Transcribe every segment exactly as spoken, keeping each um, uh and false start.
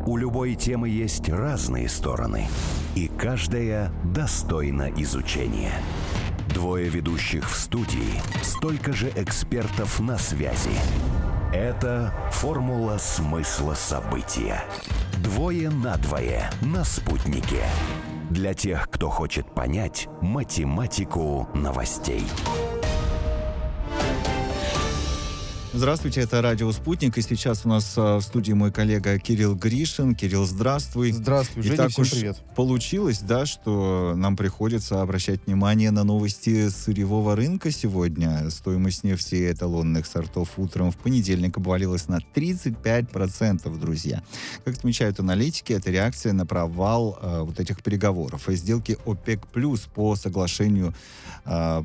У любой темы есть разные стороны, и каждая достойна изучения. Двое ведущих в студии, столько же экспертов на связи. Это «Формула смысла события». Двое на двое на «Спутнике». Для тех, кто хочет понять математику новостей. Здравствуйте, это радио «Спутник», и сейчас у нас в студии мой коллега Кирилл Гришин. Кирилл, здравствуй. Здравствуй, Женя, и так всем уж привет. Получилось, да, что нам приходится обращать внимание на новости сырьевого рынка сегодня. Стоимость нефти эталонных сортов утром в понедельник обвалилась на тридцать пять процентов, друзья. Как отмечают аналитики, это реакция на провал э, вот этих переговоров. И сделки ОПЕК+ по соглашению э,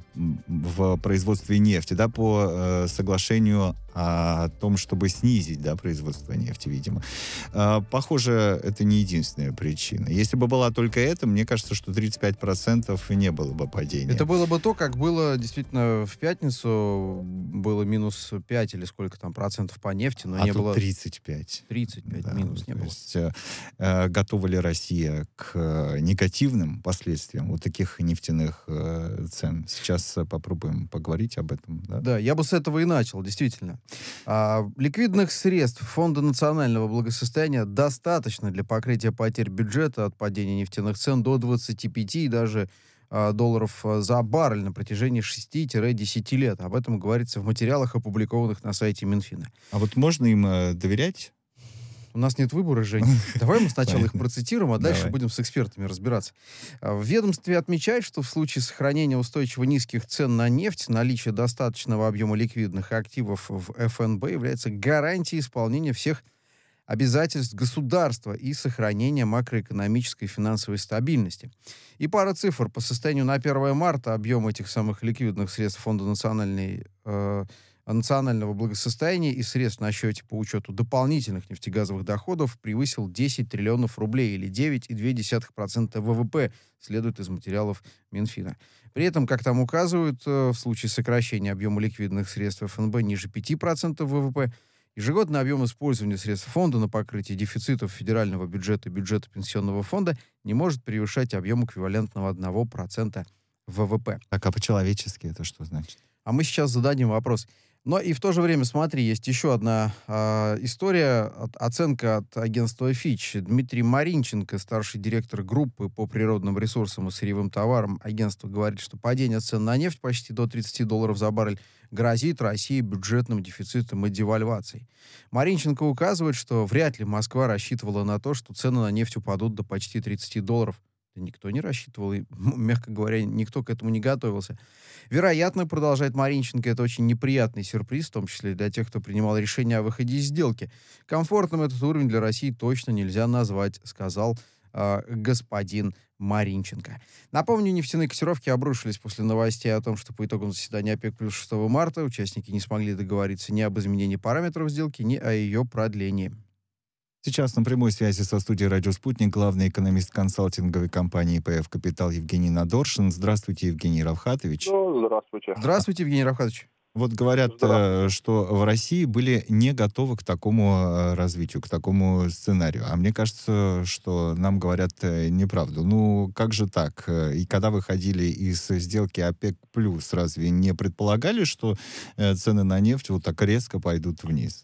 в производстве нефти, да, по э, соглашению о том, чтобы снизить, да, производство нефти, видимо. А, похоже, это не единственная причина. Если бы была только это, мне кажется, что тридцать пять процентов не было бы падения. Это было бы то, как было действительно в пятницу, было минус пять или сколько там процентов по нефти, но а не тут было... тридцать пять. тридцать пять Да, минус не то было. есть, э, готова ли Россия к э, негативным последствиям вот таких нефтяных э, цен? Сейчас э, попробуем поговорить об этом. Да? Да, я бы с этого и начал, действительно. А, ликвидных средств Фонда национального благосостояния достаточно для покрытия потерь бюджета от падения нефтяных цен до двадцати пяти и даже а, долларов за баррель на протяжении шести-десяти лет. Об этом говорится в материалах, опубликованных на сайте Минфина. А вот можно им э, доверять? У нас нет выбора, Жень. Давай мы сначала их процитируем, а дальше Давай. будем с экспертами разбираться. В ведомстве отмечают, что в случае сохранения устойчиво низких цен на нефть, наличие достаточного объема ликвидных активов в эф эн бэ является гарантией исполнения всех обязательств государства и сохранения макроэкономической и финансовой стабильности. И пара цифр. По состоянию на первое марта объем этих самых ликвидных средств Фонда национальной э, национального благосостояния и средств на счете по учету дополнительных нефтегазовых доходов превысил десять триллионов рублей или девять целых две десятых процента вэ вэ пэ, следует из материалов Минфина. При этом, как там указывают, в случае сокращения объема ликвидных средств эф эн бэ ниже пяти процентов вэ вэ пэ, ежегодный объем использования средств фонда на покрытие дефицитов федерального бюджета и бюджета пенсионного фонда не может превышать объем эквивалентного одного процента вэ вэ пэ. Так, а по-человечески это что значит? А мы сейчас зададим вопрос. Но и в то же время, смотри, есть еще одна э, история, от, оценка от агентства Fitch. Дмитрий Маринченко, старший директор группы по природным ресурсам и сырьевым товарам агентства, говорит, что падение цен на нефть почти до тридцати долларов за баррель грозит России бюджетным дефицитом и девальвацией. Маринченко указывает, что вряд ли Москва рассчитывала на то, что цены на нефть упадут до почти тридцати долларов. Никто не рассчитывал, и, мягко говоря, никто к этому не готовился. Вероятно, продолжает Маринченко, это очень неприятный сюрприз, в том числе для тех, кто принимал решение о выходе из сделки. Комфортным этот уровень для России точно нельзя назвать, сказал э, господин Маринченко. Напомню, нефтяные котировки обрушились после новостей о том, что по итогам заседания ОПЕК плюс шестого марта участники не смогли договориться ни об изменении параметров сделки, ни о ее продлении. Сейчас на прямой связи со студией «Радио Спутник» главный экономист консалтинговой компании пэ эф «Капитал» Евгений Надоршин. Здравствуйте, Евгений Равхатович. Ну, здравствуйте. Здравствуйте, Евгений Равхатович. Вот говорят, э, что в России были не готовы к такому э, развитию, к такому сценарию. А мне кажется, что нам говорят э, неправду. Ну, как же так? Э, И когда выходили из сделки ОПЕК+, разве не предполагали, что э, цены на нефть вот так резко пойдут вниз?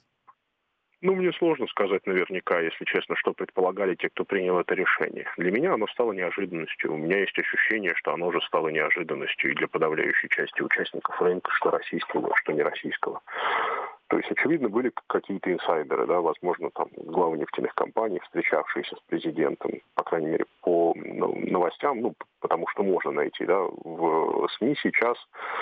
Ну, мне сложно сказать наверняка, если честно, что предполагали те, кто принял это решение. Для меня оно стало неожиданностью. У меня есть ощущение, что оно же стало неожиданностью и для подавляющей части участников рынка, что российского, что не российского. То есть, очевидно, были какие-то инсайдеры, да, возможно, там главы нефтяных компаний, встречавшиеся с президентом, по крайней мере, по новостям, ну, потому что можно найти, да, в СМИ сейчас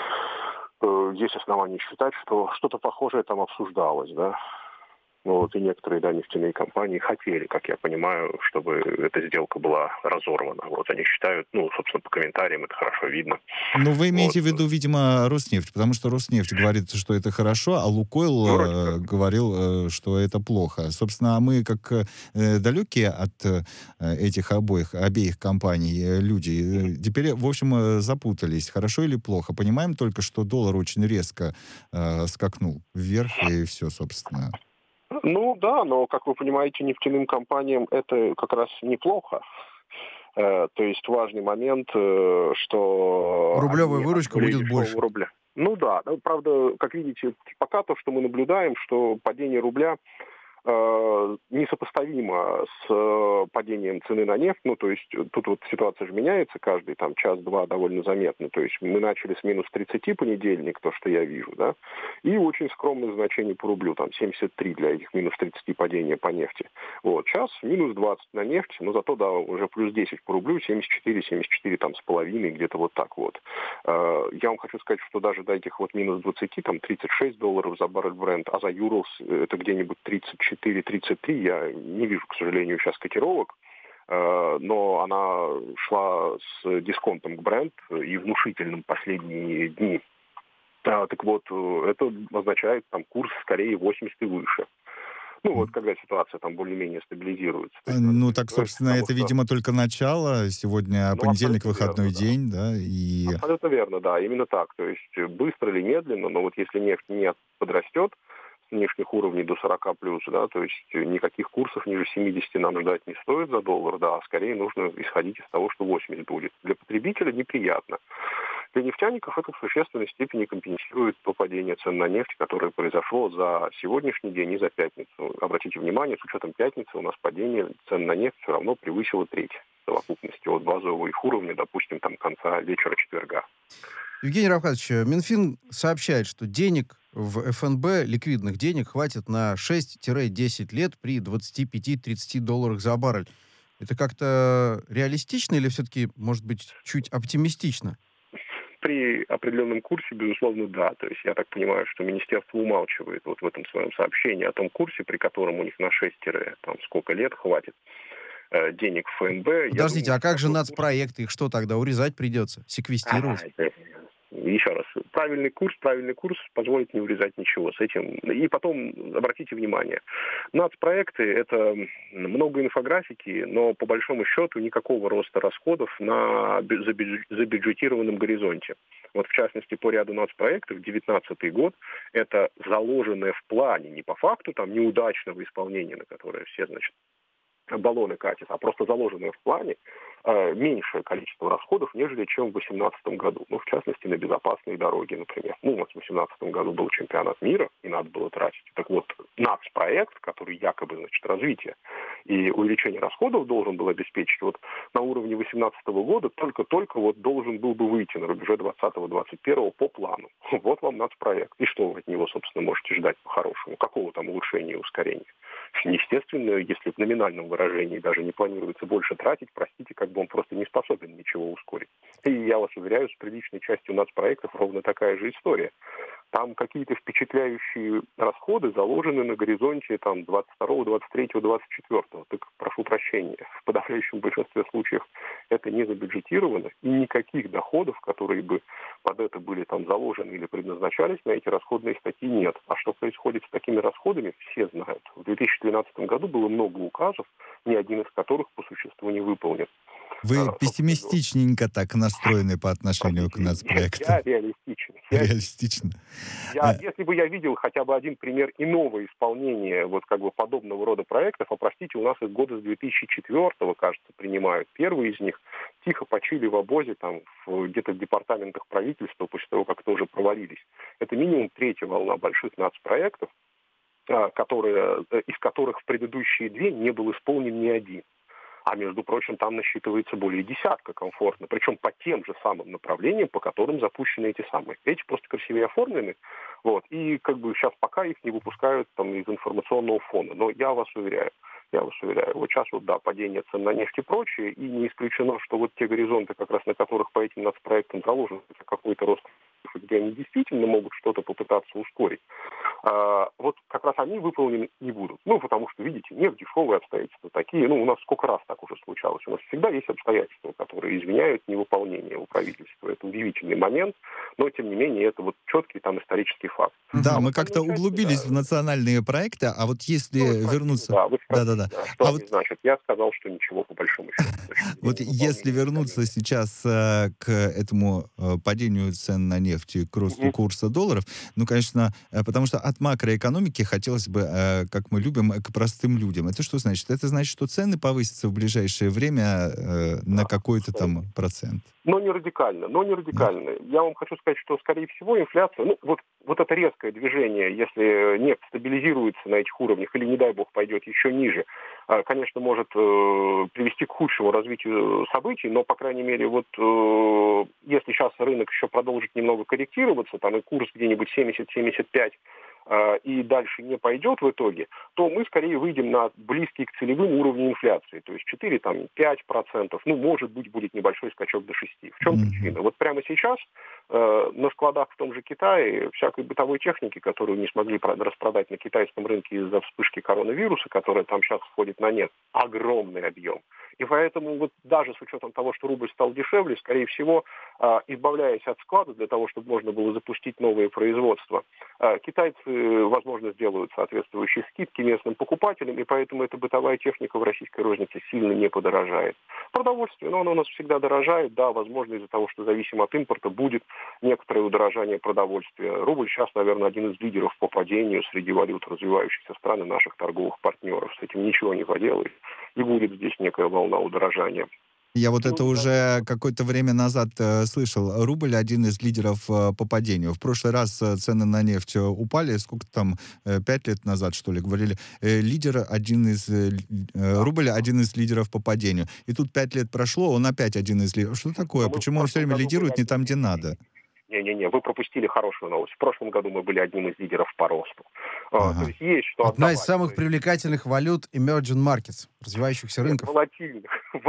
э, есть основания считать, что что-то похожее там обсуждалось, да. Ну, вот и некоторые, да, нефтяные компании хотели, как я понимаю, чтобы эта сделка была разорвана. Вот они считают, ну, собственно, по комментариям это хорошо видно. Ну, вы имеете вот. в виду, видимо, Роснефть, потому что Роснефть говорит, что это хорошо, а Лукойл Ну, э, говорил, э, что это плохо. Собственно, мы, как э, далекие от э, этих обоих, обеих компаний э, люди, э, теперь, в общем, э, запутались, хорошо или плохо. Понимаем только, что доллар очень резко э, скакнул вверх, и все, собственно. Ну да, но, как вы понимаете, нефтяным компаниям это как раз неплохо. Э, То есть важный момент, э, что Рублевая они от выручка более будет дешевого больше. рубля. Ну да, ну, правда, как видите, пока то, что мы наблюдаем, что падение рубля э, несопоставимо с э, падением цены на нефть. Ну, то есть э, тут вот ситуация же меняется каждый там час-два довольно заметно. То есть мы начали с минус тридцати понедельник, то, что я вижу, да, и очень скромное значение по рублю, там семьдесят три для этих минус тридцати падения по нефти. Вот, сейчас минус двадцать на нефть, но зато, да, уже плюс десять по рублю, семьдесят четыре, семьдесят четыре там с половиной, где-то вот так вот. Э, Я вам хочу сказать, что даже до этих вот минус двадцати, там тридцать шесть долларов за баррель Brent, а за Urals это где-нибудь тридцать четыре тридцать три, я не вижу, к сожалению, сейчас котировок, э, но она шла с дисконтом к Brent и внушительным последние дни. А, так вот, э, это означает там курс скорее восемьдесят и выше. Ну вот, когда ситуация там более-менее стабилизируется. То А, есть надо Ну, быть так, готовым к собственно, тому, это, что... видимо, только начало. Сегодня Ну, понедельник, абсолютно выходной верно, да. день, да, и... Абсолютно верно, да, именно так. То есть э, быстро или медленно, но вот если нефть не подрастет с нынешних уровней до сорока плюс, да, то есть э, никаких курсов ниже семидесяти нам ждать не стоит за доллар, да, а скорее нужно исходить из того, что восемьдесят будет. Для потребителя неприятно. Для нефтяников это в существенной степени компенсирует то падение цен на нефть, которое произошло за сегодняшний день и за пятницу. Обратите внимание, с учетом пятницы у нас падение цен на нефть все равно превысило треть в совокупности от базового их уровня, допустим, там конца вечера четверга. Евгений Равкадович, э, Минфин сообщает, что денег в эф эн бэ, ликвидных денег, хватит на шесть-десять лет при двадцати пяти тридцати долларах за баррель. Это как-то реалистично или все-таки, может быть, чуть оптимистично? При определенном курсе, безусловно, да. То есть я так понимаю, что министерство умалчивает вот в этом своем сообщении о том курсе, при котором у них на шесть там сколько лет хватит э, денег в эф эн бэ. Я Подождите, думаю, а как что же такой курс... нацпроекты? Их что тогда, урезать придется? А, Секвестировать? это- Еще раз, правильный курс, правильный курс позволит не урезать ничего с этим. И потом, обратите внимание, нацпроекты – это много инфографики, но по большому счету никакого роста расходов на бю- забюдж- забюджетированном горизонте. Вот в частности, по ряду нацпроектов, девятнадцатый год – это заложенное в плане, не по факту там неудачного исполнения, на которое все, значит, баллоны катят, а просто заложенное в плане э, меньшее количество расходов, нежели чем в две тысячи восемнадцатом году. Ну, в частности, на безопасные дороги, например. Ну, у нас в две тысячи восемнадцатом году был чемпионат мира, и надо было тратить. Так вот, нацпроект, который якобы, значит, развитие и увеличение расходов должен был обеспечить, вот на уровне две тысячи восемнадцатого года только-только вот должен был бы выйти на рубеже двадцатого-двадцать первого по плану. Вот вам нацпроект. И что вы от него, собственно, можете ждать по-хорошему? Какого там улучшения и ускорения? Естественно, если в номинальном выражении даже не планируется больше тратить, простите, как бы он просто не способен ничего ускорить. И я вас уверяю, с приличной частью нацпроектов ровно такая же история. Там какие-то впечатляющие расходы заложены на горизонте там, двадцать второго, двадцать третьего, двадцать четвёртого. Так прошу прощения, в подавляющем большинстве случаев это не забюджетировано, и никаких доходов, которые бы под это были там заложены или предназначались на эти расходные статьи, нет. А что происходит с такими расходами, все знают. В две тысячи двенадцатом году было много указов, ни один из которых по существу не выполнен. Вы А, пессимистичненько так настроены по отношению к Простите, нацпроекту. я реалистичен. Я Реалистично. Я, Э, если бы я видел хотя бы один пример иного исполнения вот как бы подобного рода проектов, а простите, у нас их года с две тысячи четвёртого, кажется, принимают. Первые из них тихо почили в обозе там в, где-то в департаментах правительства после того, как тоже провалились. Это минимум третья волна больших нацпроектов, а, которые, э, из которых в предыдущие две не был исполнен ни один. А, между прочим, там насчитывается более десятка комфортно. Причем по тем же самым направлениям, по которым запущены эти самые. Эти просто красивее оформлены. Вот. И как бы сейчас пока их не выпускают там из информационного фона. Но я вас уверяю, я вас уверяю, вот сейчас вот, да, падение цен на нефть и прочее, и не исключено, что вот те горизонты, как раз на которых по этим нацпроектам заложен какой-то рост, где они действительно могут что-то попытаться ускорить, а, вот как раз они выполнены не будут. Ну, потому что, видите, нефть дешевые обстоятельства такие. Ну, у нас сколько раз так уже случалось. У нас всегда есть обстоятельства, которые извиняют невыполнение у правительства. Это удивительный момент, но, тем не менее, это вот четкий там исторический факт. Да, А мы вот как-то остальные части, углубились да. в национальные проекты, а вот если Ну, вы спросили, вернуться... да, вы спросили, Да-да-да. да, что А они вот значат. Я сказал, что ничего по большому счету. с точки Вот зрения если выполнения вернуться исполнения. сейчас э, к этому э, падению цен на нефть нефть и к росту Мгм. курса долларов. Ну, конечно, э, потому что от макроэкономики хотелось бы, э, как мы любим, э, к простым людям. Это что значит? Это значит, что цены повысятся в ближайшее время э, на Да, какой-то скорее. там процент. Но не радикально, но не Нет? радикально. Я вам хочу сказать, что, скорее всего, инфляция, ну, вот, вот это резкое движение, если нефть стабилизируется на этих уровнях или, не дай бог, пойдет еще ниже, э, конечно, может э, привести к худшему развитию событий, но, по крайней мере, вот э, если сейчас рынок еще продолжит немного корректироваться, там и курс где-нибудь семьдесят семьдесят пять, э, и дальше не пойдет в итоге, то мы скорее выйдем на близкий к целевым уровням инфляции, то есть четыре-пять процентов, ну, может быть, будет небольшой скачок до шести. В чем Мгм. причина? Вот прямо сейчас э, на складах в том же Китае всякой бытовой техники, которую не смогли про- распродать на китайском рынке из-за вспышки коронавируса, которая там сейчас сходит на нет, огромный объем. И поэтому вот даже с учетом того, что рубль стал дешевле, скорее всего, э, избавляясь от склада для того, чтобы можно было запустить новые производства, э, китайцы, возможно, сделают соответствующие скидки местным покупателям, и поэтому эта бытовая техника в российской рознице сильно не подорожает. Продовольствие, но оно у нас всегда дорожает, да, возможно, из-за того, что зависим от импорта, будет некоторое удорожание продовольствия. Рубль сейчас, наверное, один из лидеров по падению среди валют развивающихся стран и наших торговых партнеров. С этим ничего не поделаешь. И будет здесь некая волна удорожания. Я вот Ну, это не знаю. уже какое-то время назад э, слышал. Рубль один из лидеров э, по падению. В прошлый раз э, цены на нефть э, упали, сколько там, э, пять лет назад, что ли, говорили. Э, лидер один из... э, л- э, Да, рубль да. один из лидеров по падению. И тут пять лет прошло, он опять один из лидеров. Что такое? Но мы в Почему он все прошлом время году были лидирует не там, одним где из надо? Не-не-не, вы пропустили хорошую новость. В прошлом году мы были одним из лидеров по росту. А, то Ага. есть есть что Одна из отдавать. То самых есть привлекательных валют emerging markets, развивающихся нет, рынков. волатильных.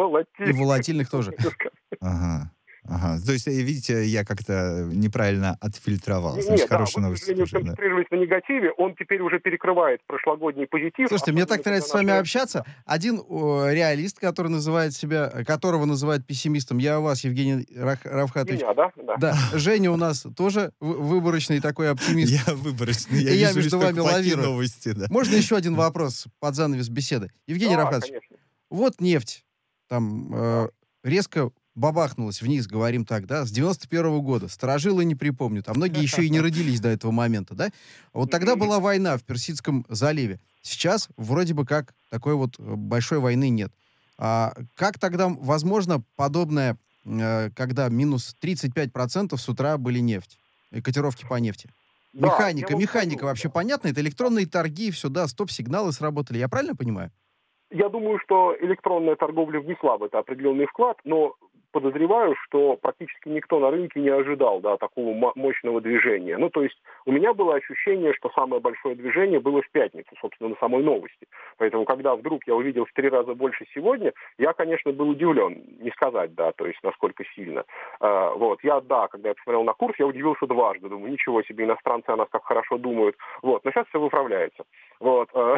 И Волатильных. волатильных тоже. можно сказать. Ага. Ага. То есть, э, видите, я как-то неправильно отфильтровал. Не, Значит, не, да, вы, хорошие к новости сожалению, тоже, да. сконцентрировались на негативе. Он теперь уже перекрывает прошлогодний позитив, Слушайте, мне особенно так когда нравится с вами наши... общаться. Один о, реалист, который называет себя, э, которого называют пессимистом, я у вас, Евгений Рах- Равхатович. Меня, да? Да. Да, Женя у нас тоже вы- выборочный такой оптимист. Я выборочный, я И я вижу лишь между только вами плохие лавирую. новости, да. Можно еще один вопрос под занавес беседы? Евгений Да, Равхатович, конечно. вот нефть там Да. э, резко бабахнулась вниз, говорим так, да, с девяносто первого года. Старожилы не припомнят, а многие еще и не родились до этого момента, да? Вот тогда Мгм. была война в Персидском заливе. Сейчас вроде бы как такой вот э, большой войны нет. А как тогда возможно подобное, э, когда минус тридцать пять процентов с утра были нефть, э, котировки по нефти? Да, я Механика, вам механика скажу. вообще понятна? Это электронные торги, все, да, стоп-сигналы сработали. Я правильно понимаю? Я думаю, что электронная торговля внесла в это определенный вклад, но подозреваю, что практически никто на рынке не ожидал, да, такого мо- мощного движения. Ну, то есть у меня было ощущение, что самое большое движение было в пятницу, собственно, на самой новости. Поэтому, когда вдруг я увидел в три раза больше сегодня, я, конечно, был удивлен. Не сказать, да, то есть насколько сильно. А, вот, я, да, когда я посмотрел на курс, я удивился дважды. Думаю, ничего себе, иностранцы о нас как хорошо думают. Вот, но сейчас все выправляется. Вот, э,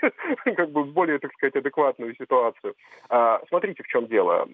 как бы в более, так сказать, адекватную ситуацию. А, Смотрите, в чем дело.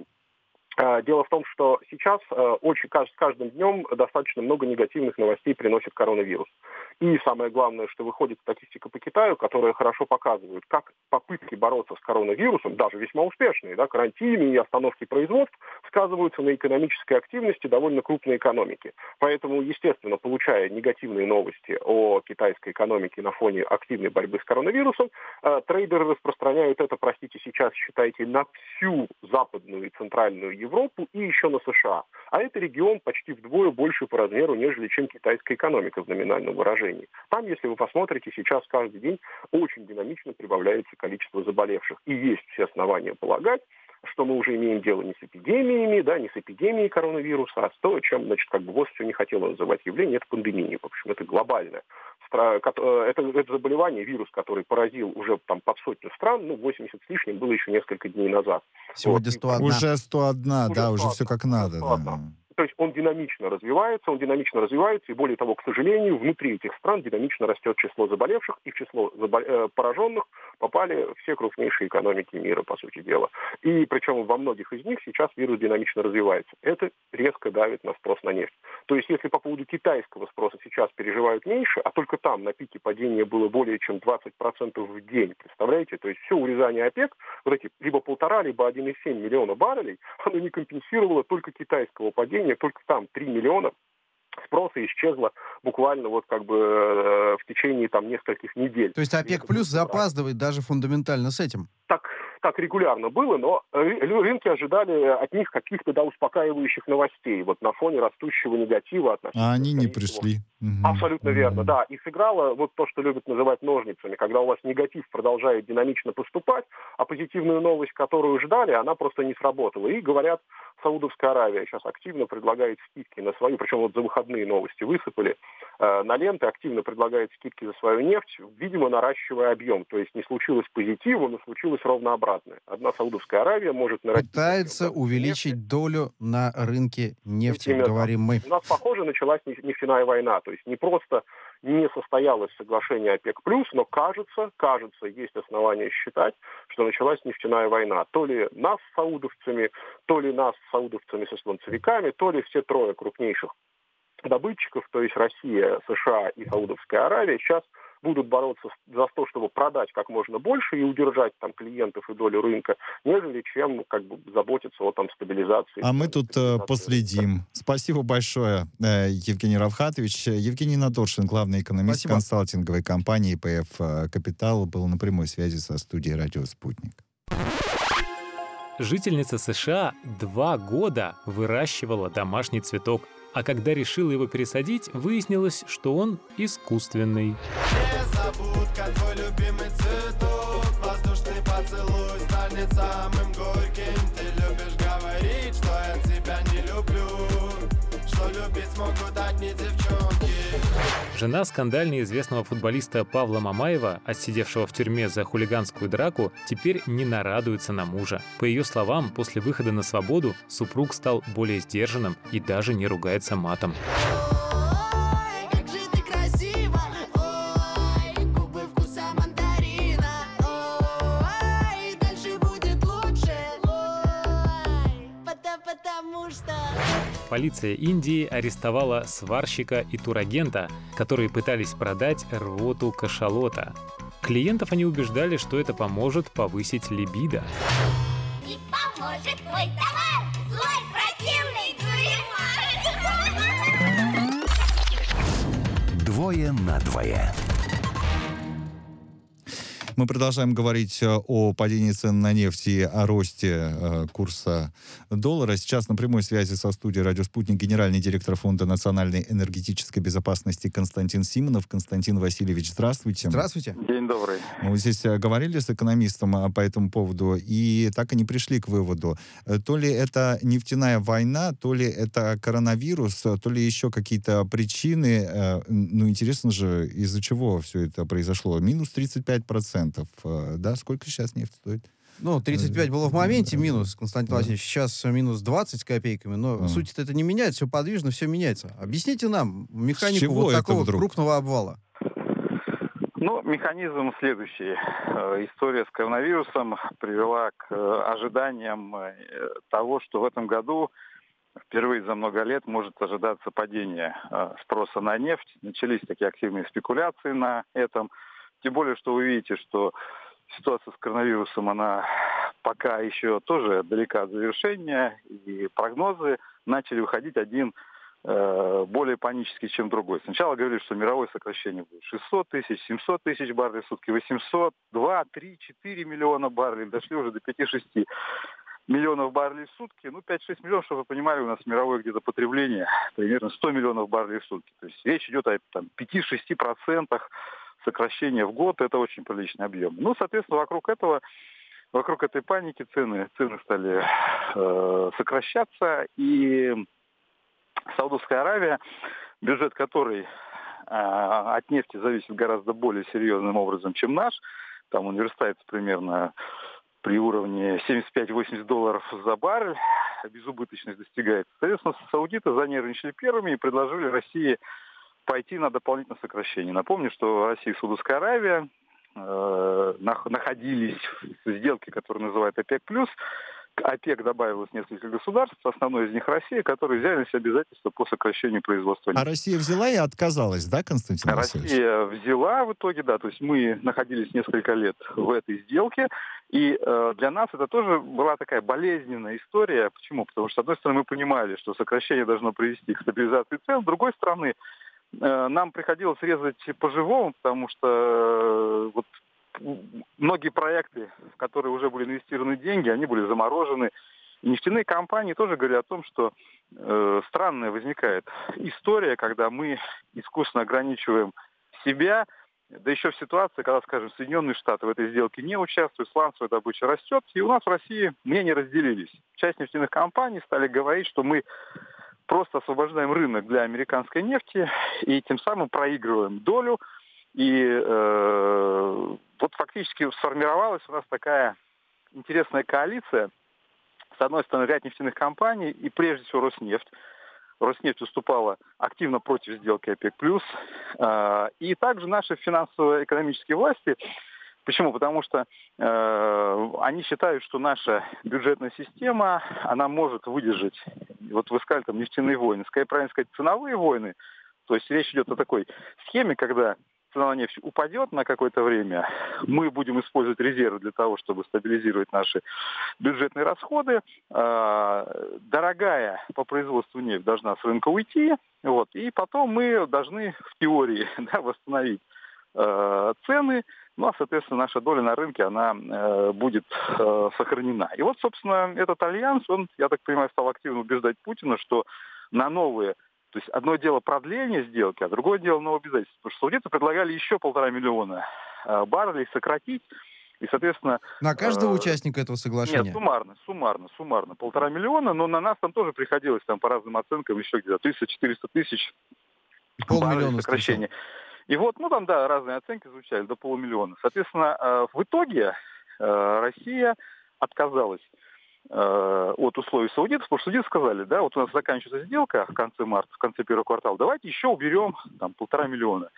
А, Дело в том, что сейчас э, очень кажд- с каждым днем достаточно много негативных новостей приносит коронавирус. И самое главное, что выходит статистика по Китаю, которая хорошо показывает, как попытки бороться с коронавирусом, даже весьма успешные, да, карантины и остановки производств, сказываются на экономической активности довольно крупной экономики. Поэтому, естественно, получая негативные новости о китайской экономике на фоне активной борьбы с коронавирусом, э, трейдеры распространяют это, простите, сейчас считайте, на всю западную и центральную Европу и еще на США. А это регион почти вдвое больше по размеру, нежели чем китайская экономика в номинальном выражении. Там, если вы посмотрите, сейчас каждый день очень динамично прибавляется количество заболевших. И есть все основания полагать, что мы уже имеем дело не с эпидемиями, да, не с эпидемией коронавируса, а с то, чем, значит, как бы ВОЗ все не хотела называть явление, это пандемия. В общем, это глобальное. Стра- кот- э, Это, это заболевание, вирус, который поразил уже там под сотню стран, ну, восемьдесят с лишним было еще несколько дней назад. Вот. Сегодня И сто один. Уже сто один, уже да, уже сто все один, как уже надо, сто один. да. То есть он динамично развивается, он динамично развивается, и более того, к сожалению, внутри этих стран динамично растет число заболевших, и в число забо- э, пораженных попали все крупнейшие экономики мира, по сути дела. И причем во многих из них сейчас вирус динамично развивается. Это резко давит на спрос на нефть. То есть если по поводу китайского спроса сейчас переживают меньше, а только там на пике падения было более чем двадцать процентов в день, представляете? То есть все урезание ОПЕК, вот эти либо полтора, либо один и семь миллиона баррелей, оно не компенсировало только китайского падения, только там три миллиона спроса исчезла буквально вот как бы э, в течение там нескольких недель. То есть ОПЕК плюс запаздывает даже фундаментально с этим? Так, так регулярно было, но ры- рынки ожидали от них каких-то да, успокаивающих новостей вот на фоне растущего негатива относительно. А они не скорее всего, пришли. Мгм. Абсолютно верно, Мгм. да. И сыграло вот то, что любят называть ножницами, когда у вас негатив продолжает динамично поступать, а позитивную новость, которую ждали, она просто не сработала. И говорят, Саудовская Аравия сейчас активно предлагает скидки на свою, причем вот за выходные новости высыпали, э, на ленты активно предлагает скидки за свою нефть, видимо, наращивая объем. То есть не случилось позитива, но случилось ровно обратное. Одна Саудовская Аравия может нарастить Пытается объем увеличить нефти. долю на рынке нефти, Именно так. говорим мы. У нас, похоже, началась неф- нефтяная война. То есть не просто не состоялось соглашение ОПЕК+, но кажется, кажется, есть основания считать, что началась нефтяная война. То ли нас с саудовцами, то ли нас с саудовцами со сланцевиками, то ли все трое крупнейших добытчиков, то есть Россия, США и Саудовская Аравия, сейчас будут бороться за то, чтобы продать как можно больше и удержать там клиентов и долю рынка, нежели чем как бы заботиться о там стабилизации. А мы тут э, стабилизации рынка. последим. Спасибо большое, э, Евгений Равхатович. Евгений Надоршин, главный экономист Спасибо. консалтинговой компании ПФ «Капитал», был на прямой связи со студией «Радио Спутник». Жительница США два года выращивала домашний цветок, а когда решила его пересадить, выяснилось, что он искусственный. Незабудка, твой любимый цветок, воздушный поцелуй станет самым горьким. Ты любишь говорить, что я тебя не люблю, что любить смогут одни девчонки. Жена скандально известного футболиста Павла Мамаева, отсидевшего в тюрьме за хулиганскую драку, теперь не нарадуется на мужа. По ее словам, после выхода на свободу супруг стал более сдержанным и даже не ругается матом. Ой, как же ты красива, ой, губы вкуса мандарина, ой, дальше будет лучше, ой, пота- потому что... Полиция Индии арестовала сварщика и турагента, которые пытались продать рвоту кашалота. Клиентов они убеждали, что это поможет повысить либидо. И поможет твой товар, злой противный дуремар. Двое на двое. Мы продолжаем говорить э, о падении цен на нефть и о росте э, курса доллара. Сейчас на прямой связи со студией «Радио Спутник» генеральный директор Фонда национальной энергетической безопасности Константин Симонов. Константин Васильевич, здравствуйте. Здравствуйте. День добрый. Мы вот здесь э, говорили с экономистом а, по этому поводу, и так и не пришли к выводу. Э, То ли это нефтяная война, то ли это коронавирус, э, то ли еще какие-то причины. Э, Ну, интересно же, из-за чего все это произошло. Минус тридцать пять процентов. Э, Да, сколько сейчас нефть стоит? Ну, тридцать пять было в моменте Да, минус, Константин да. Васильевич. Сейчас минус двадцать с копейками, но А. суть это не меняет, все подвижно, все меняется. Объясните нам механику чего вот это такого вдруг? крупного обвала. Ну, механизм следующий. Э, История с коронавирусом привела к э, ожиданиям э, того, что в этом году впервые за много лет может ожидаться падение э, спроса на нефть. Начались такие активные спекуляции на этом. Тем более, что вы видите, что ситуация с коронавирусом, она пока еще тоже далека от завершения, и прогнозы начали выходить один э, более панический, чем другой. Сначала говорили, что мировое сокращение будет шестьсот тысяч, семьсот тысяч баррелей в сутки, восемьсот, два, три, четыре миллиона баррелей, дошли уже до пяти-шести миллионов баррелей в сутки. Ну, пять-шесть миллионов, чтобы вы понимали, у нас мировое где-то потребление примерно сто миллионов баррелей в сутки. То есть речь идет о там, пяти-шести процентах сокращения в год. Это очень приличный объем. Ну, соответственно, вокруг этого, вокруг этой паники цены, цены стали э, сокращаться. И Саудовская Аравия, бюджет которой э, от нефти зависит гораздо более серьезным образом, чем наш, там он верстается примерно при уровне семьдесят пять-восемьдесят долларов за баррель, безубыточность достигается. Соответственно, саудиты занервничали первыми и предложили России пойти на дополнительное сокращение. Напомню, что Россия и Саудовская Аравия э, находились в сделке, которую называют ОПЕК+, к ОПЕК добавилось несколько государств, основное из них Россия, которые взяли на себя обязательства по сокращению производства А нефти. Россия взяла и отказалась, да, Константин Васильевич? Россия взяла в итоге, да, то есть мы находились несколько лет в этой сделке, и э, для нас это тоже была такая болезненная история. Почему? Потому что, с одной стороны, мы понимали, что сокращение должно привести к стабилизации цен, с другой стороны, э, нам приходилось резать по-живому, потому что э, вот многие проекты, в которые уже были инвестированы деньги, они были заморожены. И нефтяные компании тоже говорят о том, что э, странная возникает история, когда мы искусственно ограничиваем себя, да еще в ситуации, когда, скажем, Соединенные Штаты в этой сделке не участвуют, сланцевая добыча растет, и у нас в России мнения разделились. Часть нефтяных компаний стали говорить, что мы просто освобождаем рынок для американской нефти и тем самым проигрываем долю. И э, вот фактически сформировалась у нас такая интересная коалиция. С одной стороны, ряд нефтяных компаний, и прежде всего Роснефть. Роснефть выступала активно против сделки ОПЕК+. Э, и также наши финансово-экономические власти. Почему? Потому что э, они считают, что наша бюджетная система, она может выдержать, вот вы сказали, там, нефтяные войны, скорее правильно сказать, ценовые войны. То есть речь идет о такой схеме, когда цена на нефть упадет на какое-то время, мы будем использовать резервы для того, чтобы стабилизировать наши бюджетные расходы. Дорогая по производству нефть должна с рынка уйти, вот, и потом мы должны в теории, да, восстановить э, цены, ну а, соответственно, наша доля на рынке, она э, будет э, сохранена. И вот, собственно, этот альянс, он, я так понимаю, стал активно убеждать Путина, что на новые. То есть одно дело продление сделки, а другое дело новое обязательство. Потому что саудиты предлагали еще полтора миллиона э, баррелей сократить. И, соответственно... На каждого э, участника этого соглашения? Нет, суммарно, суммарно, суммарно. Полтора миллиона, но на нас там тоже приходилось, там по разным оценкам, еще где-то триста-четыреста тысяч баррелей сокращения. И вот, ну там, да, разные оценки звучали, до полумиллиона. Соответственно, э, в итоге э, Россия отказалась от условий саудитов, потому что саудиты сказали, да, вот у нас заканчивается сделка в конце марта, в конце первого квартала, давайте еще уберем там полтора миллиона.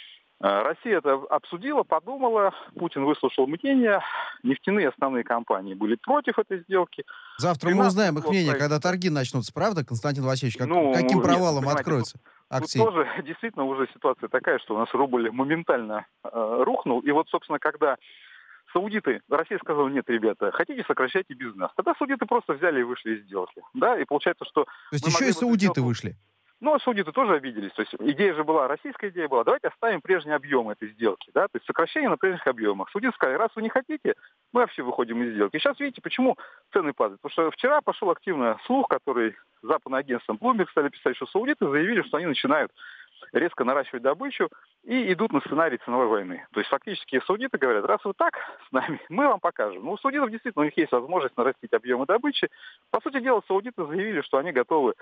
Россия это обсудила, подумала, Путин выслушал мнение, нефтяные основные компании были против этой сделки. Завтра мы узнаем их мнение, когда торги начнутся, правда, Константин Васильевич? Как, ну, каким провалом нет, откроются тут, акции? Тут тоже действительно уже ситуация такая, что у нас рубль моментально э, рухнул, и вот, собственно, когда саудиты, Россия сказала, нет, ребята, хотите, сокращайте без нас. Тогда саудиты просто взяли и вышли из сделки. Да, и получается, что... То есть еще и саудиты сделку... вышли? Ну, а саудиты тоже обиделись. То есть идея же была, российская идея была, давайте оставим прежний объем этой сделки. Да? То есть сокращение на прежних объемах. Саудиты сказали, раз вы не хотите, мы вообще выходим из сделки. И сейчас видите, почему цены падают. Потому что вчера пошел активно слух, который западным агентством Bloomberg стали писать, что саудиты заявили, что они начинают резко наращивать добычу и идут на сценарий ценовой войны. То есть фактически саудиты говорят, раз вы так с нами, мы вам покажем. Ну, у саудитов действительно у них есть возможность нарастить объемы добычи. По сути дела, саудиты заявили, что они готовы.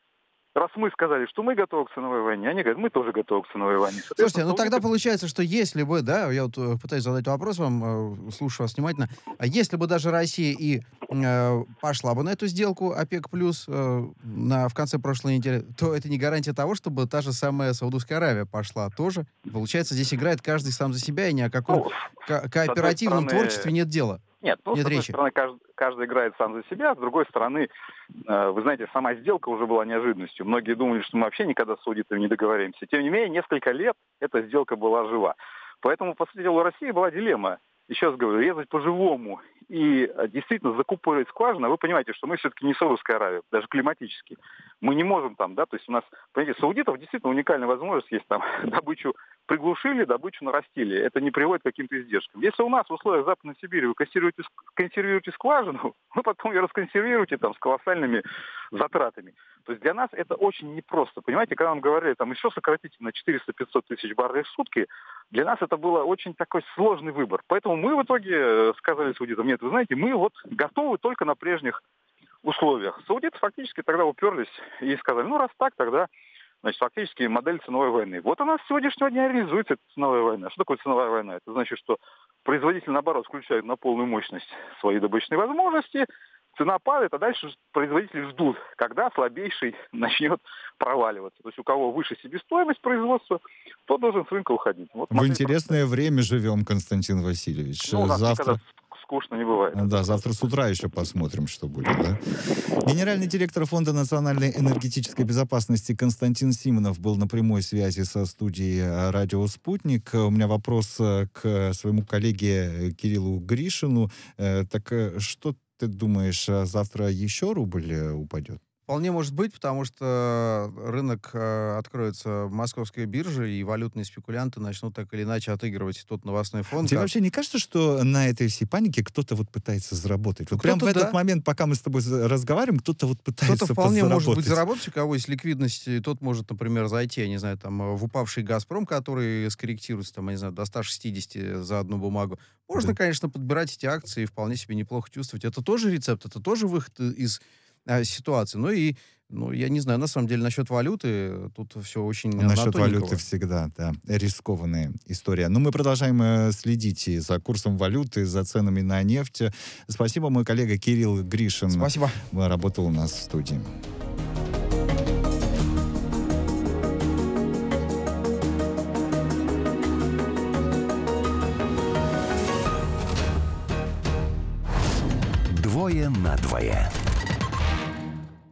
Раз мы сказали, что мы готовы к ценовой войне, они говорят, мы тоже готовы к ценовой войне. Слушайте, ну тогда получается, что если бы, да, я вот пытаюсь задать вопрос вам, слушаю вас внимательно, а если бы даже Россия и э, пошла бы на эту сделку ОПЕК+, э, на, в конце прошлой недели, то это не гарантия того, чтобы та же самая Саудовская Аравия пошла тоже. Получается, здесь играет каждый сам за себя, и ни о каком ну, ко- кооперативном стороны... творчестве нет дела. Нет, ну, Нет с одной речи. стороны, каждый, каждый играет сам за себя, с другой стороны, э, вы знаете, сама сделка уже была неожиданностью. Многие думали, что мы вообще никогда с саудитами не договоримся. Тем не менее, несколько лет эта сделка была жива. Поэтому, по сути дела, у России была дилемма. Еще раз говорю, резать по-живому и действительно закупоривать скважину. Вы понимаете, что мы все-таки не Саудовская Аравия, даже климатически. Мы не можем там, да, то есть у нас, понимаете, саудитов действительно уникальная возможность есть там добычу приглушили, добычу нарастили. Это не приводит к каким-то издержкам. Если у нас в условиях Западной Сибири вы консервируете, консервируете скважину, вы потом ее расконсервируете там с колоссальными затратами. То есть для нас это очень непросто. Понимаете, когда нам говорили, там еще сократите на четыреста-пятьсот тысяч баррелей в сутки, для нас это было очень такой сложный выбор. Поэтому мы в итоге сказали саудитам, нет, вы знаете, мы вот готовы только на прежних условиях. Саудиты фактически тогда уперлись и сказали, ну раз так, тогда значит, фактически модель ценовой войны. Вот она с сегодняшнего дня реализуется, эта ценовая война. Что такое ценовая война? Это значит, что производитель, наоборот, включает на полную мощность свои добычные возможности, цена падает, а дальше производители ждут, когда слабейший начнет проваливаться. То есть у кого выше себестоимость производства, тот должен с рынка уходить. Вот в интересное время живем, Константин Васильевич. Ну, у нас Завтра... скучно не бывает. Да, завтра с утра еще посмотрим, что будет, да? Генеральный директор Фонда национальной энергетической безопасности Константин Симонов был на прямой связи со студией «Радио Спутник». У меня вопрос к своему коллеге Кириллу Гришину. Так что ты думаешь, завтра еще рубль упадет? Вполне может быть, потому что рынок э, откроется московской бирже, и валютные спекулянты начнут так или иначе отыгрывать тот новостной фон. Тебе как... вообще не кажется, что на этой всей панике кто-то вот пытается заработать? Вот Кто-то, прямо в этот да. момент, пока мы с тобой разговариваем, кто-то вот пытается Кто-то вполне подзаработать. может быть заработать, у кого есть ликвидность, и тот может, например, зайти, я не знаю, там, в упавший «Газпром», который скорректируется, там, я не знаю, до ста шестидесяти за одну бумагу. Можно, Да. конечно, подбирать эти акции и вполне себе неплохо чувствовать. Это тоже рецепт, это тоже выход из э, ситуации. Ну и, ну, я не знаю, на самом деле, насчет валюты, тут все очень на Насчет тоненького. валюты всегда, да, рискованная история. Но мы продолжаем э, следить и за курсом валюты, за ценами на нефть. Спасибо, мой коллега Кирилл Гришин. Спасибо. Работал у нас в студии. Двое на двое.